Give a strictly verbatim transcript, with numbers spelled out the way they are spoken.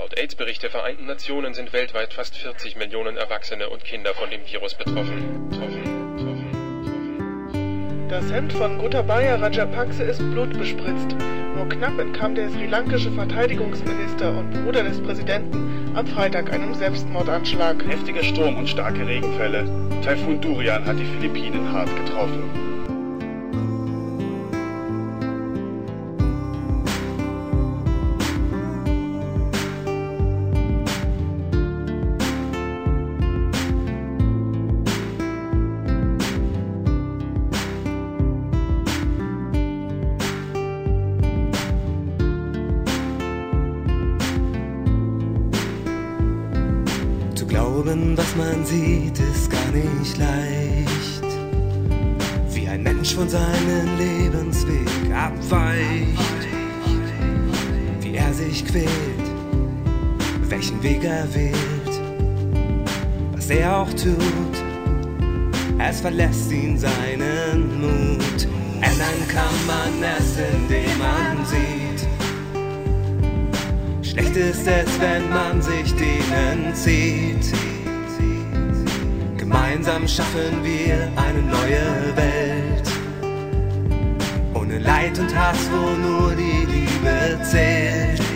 Laut AIDS-Bericht der Vereinten Nationen sind weltweit fast vierzig Millionen Erwachsene und Kinder von dem Virus betroffen. Das Hemd von Gotabaya Rajapakse ist blutbespritzt. Nur knapp entkam der sri-lankische Verteidigungsminister und Bruder des Präsidenten am Freitag einem Selbstmordanschlag. Heftiger Sturm und starke Regenfälle. Taifun Durian hat die Philippinen hart getroffen. Glauben, was man sieht, ist gar nicht leicht. Wie ein Mensch von seinem Lebensweg abweicht. Wie er sich quält, welchen Weg er wählt. Was er auch tut, es verlässt ihn seinen Mut. Ändern kann man es, indem man sieht. Schlecht ist es, wenn man sich denen zieht. Gemeinsam schaffen wir eine neue Welt. Ohne Leid und Hass, wo nur die Liebe zählt.